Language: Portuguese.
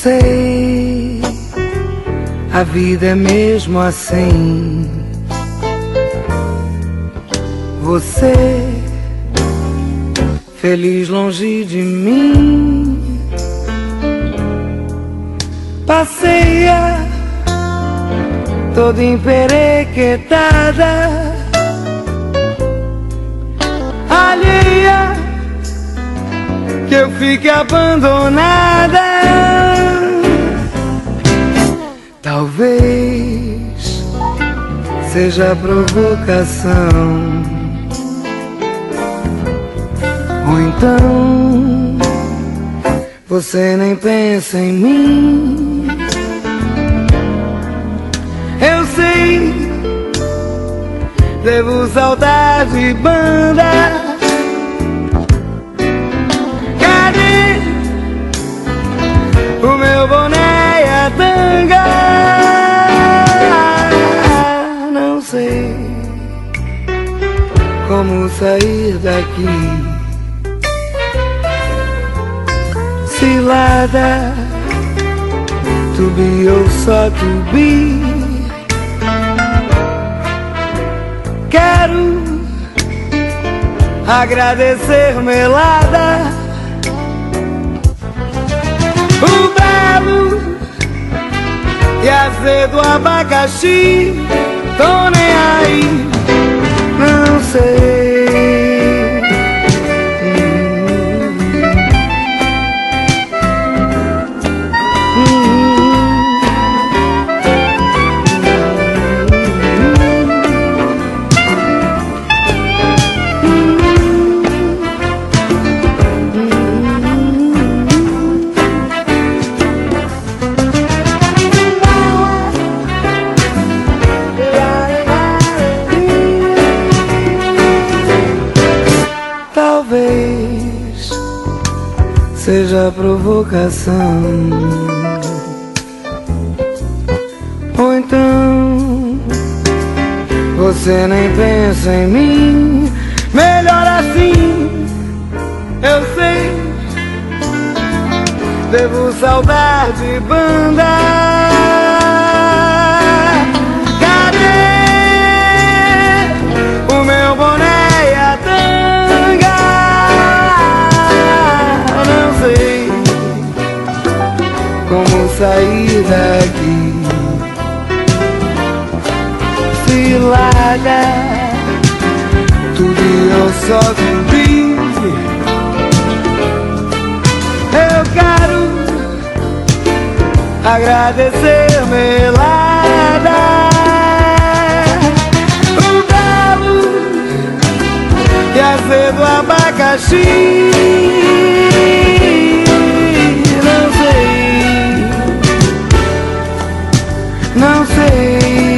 sei, a vida é mesmo assim. Você, feliz longe de mim, passeia toda emperequetada, alheia, que eu fique abandonada. Talvez seja provocação, ou então você nem pensa em mim. Eu sei, devo saltar de banda. Cadê o meu boné e a tanga? Não sei como sair daqui. Cilada, to be ou só to be. Quero agradecer melada, o belo e azedo abacaxi. Tô nem aí, não sei. Talvez seja provocação, ou então você nem pensa em mim. Melhor assim, eu sei, devo saudar de banda. Sair daqui, cilada, tudo eu só vivi. Eu quero agradecer melada, o galo e azedo abacaxi. Não sei,